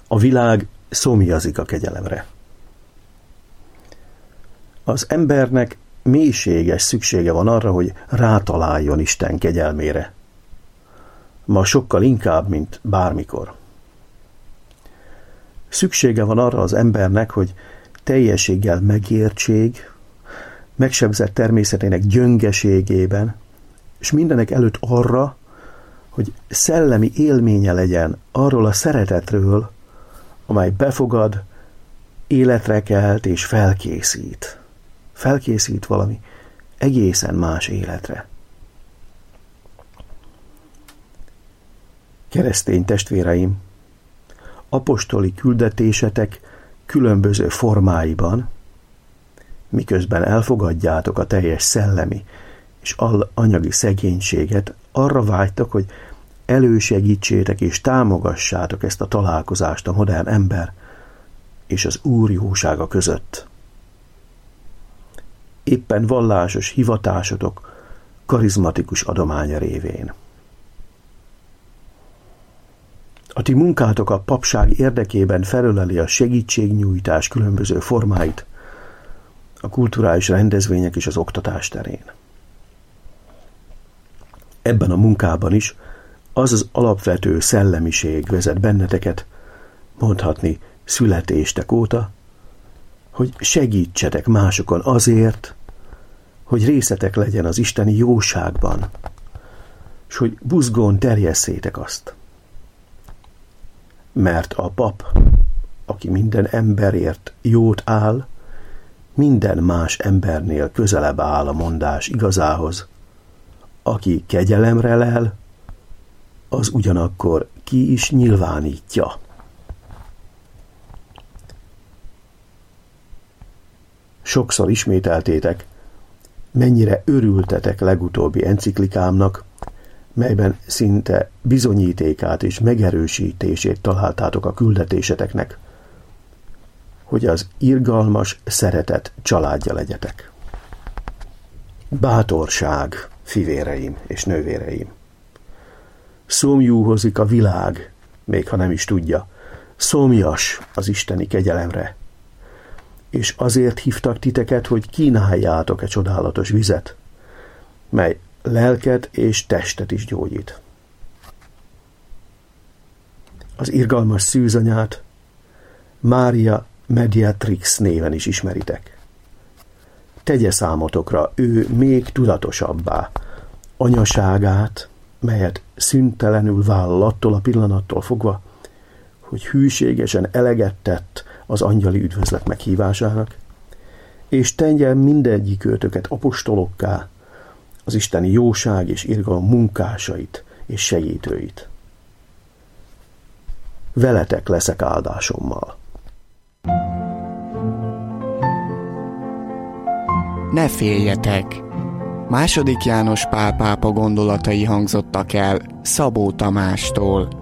A világ szomjazik a kegyelemre. Az embernek mélységes szüksége van arra, hogy rátaláljon Isten kegyelmére. Ma sokkal inkább, mint bármikor. Szüksége van arra az embernek, hogy teljességgel megértség, megsebzett természetének gyöngeségében, és mindenek előtt arra, hogy szellemi élménye legyen arról a szeretetről, amely befogad, életre kelt és felkészít. Felkészít valami egészen más életre. Keresztény testvéreim, apostoli küldetésetek különböző formáiban, miközben elfogadjátok a teljes szellemi és anyagi szegénységet, arra vágytak, hogy elősegítsétek és támogassátok ezt a találkozást a modern ember és az Úr jósága között. Éppen vallásos hivatásotok karizmatikus adománya révén. A ti munkátok a papság érdekében felöleli a segítségnyújtás különböző formáit a kulturális rendezvények és az oktatás terén. Ebben a munkában is az az alapvető szellemiség vezet benneteket, mondhatni születéstek óta, hogy segítsetek másokon azért, hogy részetek legyen az isteni jóságban, és hogy buzgón terjesszétek azt. Mert a pap, aki minden emberért jót áll, minden más embernél közelebb áll a mondás igazához. Aki kegyelemre lel, az ugyanakkor ki is nyilvánítja. Sokszor ismételtétek, mennyire örültetek legutóbbi enciklikámnak, melyben szinte bizonyítékát és megerősítését találtátok a küldetéseteknek, hogy az irgalmas szeretet családja legyetek. Bátorság, fivéreim és nővéreim! Szomjúhozik a világ, még ha nem is tudja, szomjas az isteni kegyelemre, és azért hívtak titeket, hogy kínáljátok-e csodálatos vizet, mely lelket és testet is gyógyít. Az irgalmas szűzanyát Mária Mediatrix néven is ismeritek. Tegye számotokra ő még tudatosabbá anyaságát, melyet szüntelenül vállal attól a pillanattól fogva, hogy hűségesen eleget tett az angyali üdvözlet meghívásának, és tegye mindegyikőtöket apostolokká, az isteni jóság és irgalom munkásait és segítőit. Veletek leszek áldásommal. Ne féljetek! II. János Pál pápa gondolatai hangzottak el Szabó Tamástól.